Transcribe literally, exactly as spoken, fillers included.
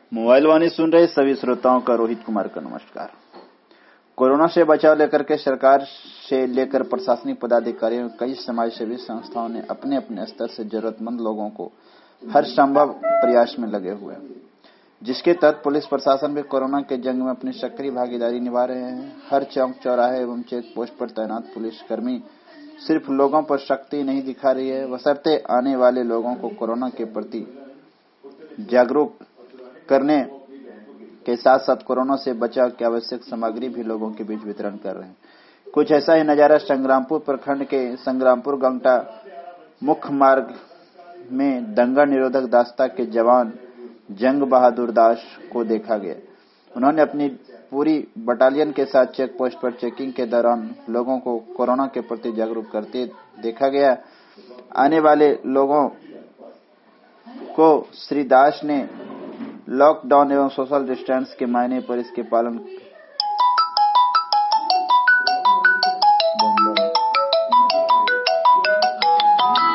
Mobile वाणी सुन रहे सभी श्रोताओं का रोहित कुमार का नमस्कार। कोरोना से बचाव लेकर के सरकार से लेकर प्रशासनिक पदाधिकारियों कई समाजसेवी संस्थाओं ने अपने अपने स्तर से जरूरतमंद लोगों को हर संभव प्रयास में लगे हुए हैं, जिसके तहत पुलिस प्रशासन भी कोरोना के जंग में अपनी सक्रिय भागीदारी निभा रहे हैं। हर चौक चौराहे एवं चेक पोस्ट पर तैनात पुलिसकर्मी सिर्फ लोगों पर शक्ति नहीं दिखा रही है, बशर्ते आने वाले लोगों को कोरोना के प्रति जागरूक करने के साथ साथ कोरोना से बचाव की आवश्यक सामग्री भी लोगों के बीच वितरण कर रहे हैं। कुछ ऐसा ही नजारा संग्रामपुर प्रखंड के संग्रामपुर गंगटा मुख्य मार्ग में दंगा निरोधक दस्ता के जवान जंग बहादुर दास को देखा गया। उन्होंने अपनी पूरी बटालियन के साथ चेक पोस्ट पर चेकिंग के दौरान लोगों को कोरोना के प्रति जागरूक करते देखा गया। आने वाले लोगों को श्री दास ने लॉकडाउन एवं सोशल डिस्टेंस के मायने पर इसके पालन